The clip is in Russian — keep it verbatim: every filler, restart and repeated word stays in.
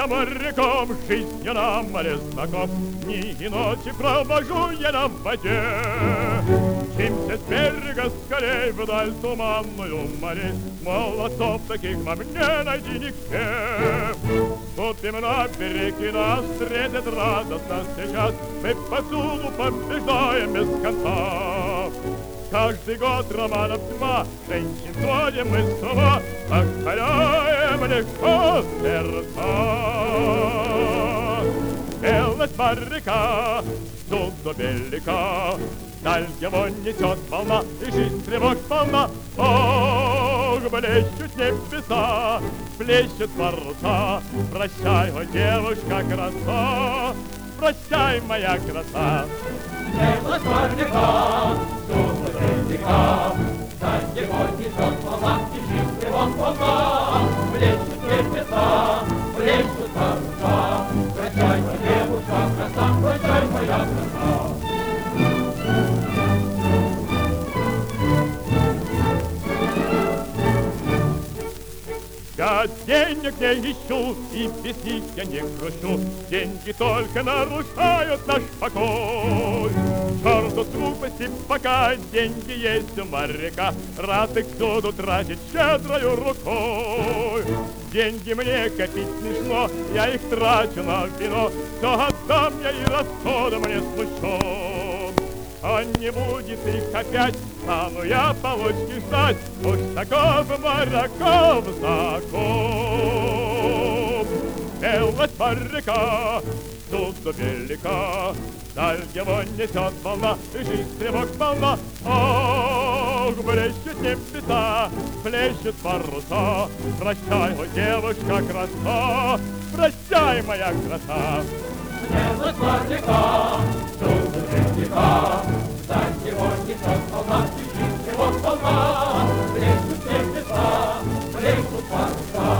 моряком, жизнью на море знаком. Дни и ночи провожу я на воде. Мчимся с берега скорей вдаль туманную морей. Молодцов таких во мне найди нигде. Ступим на берег и нас встретит радостно сейчас. Мы повсюду побеждаем без конца. Каждый год романов два, женщин сводим мы с ума, покоряем легко сердца. Белость моряка, судно велика, даль его несет волна, и жизнь тревог полна. Ох, блещут небеса, плещут паруса, прощай, о девушка краса, прощай, моя краса. Белость моряка, судно велика, даль его несет волна, и жизнь тревог полна. Плещут небеса, плещут паруса, прощай, о девушка краса, прощай, моя краса. Я денег не ищу, и без них я не грущу. Деньги только нарушают наш покой. Черту скупости, пока деньги есть у моряка, рад их всюду тратить щедрою рукой. Деньги мне копить смешно, я их трачу на вино. Все отдам я, и расхода мне смущен. А не будет их опять, стану я получки ждать. Уж таков моряков закон. Белость моряка, судно велика, даль его несет волна, и жизнь тревог полна. Ох, блещут небеса, плещут паруса, прощай, о девушка краса, прощай, моя краса. Белость моряка, судно велика, даль его несет волна, и жизнь тревог полна. Плещут небеса, плещут паруса,